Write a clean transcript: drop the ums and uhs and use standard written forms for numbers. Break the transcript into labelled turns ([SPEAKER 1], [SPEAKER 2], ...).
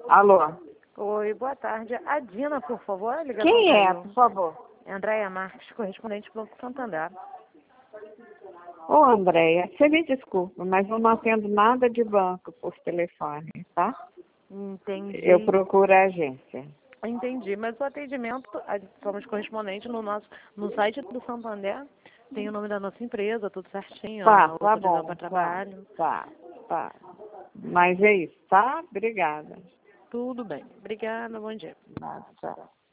[SPEAKER 1] Alô?
[SPEAKER 2] Oi, boa tarde. A Dina, por favor, a ligação
[SPEAKER 1] Quem é,
[SPEAKER 2] caiu.
[SPEAKER 1] por favor?
[SPEAKER 2] Andréia Marques, correspondente do Banco Santander.
[SPEAKER 1] Ô, Andréia, você me desculpa, mas eu não atendo nada de banco por telefone, tá?
[SPEAKER 2] Entendi.
[SPEAKER 1] Eu procuro a agência.
[SPEAKER 2] Entendi, mas o atendimento, somos correspondente no site do Santander, tem o nome da nossa empresa, tudo certinho,
[SPEAKER 1] Tá
[SPEAKER 2] autorização
[SPEAKER 1] bom,
[SPEAKER 2] para trabalho.
[SPEAKER 1] tá. Mas é isso, tá? Obrigada.
[SPEAKER 2] Tudo bem. Obrigada, bom dia.
[SPEAKER 1] Tchau.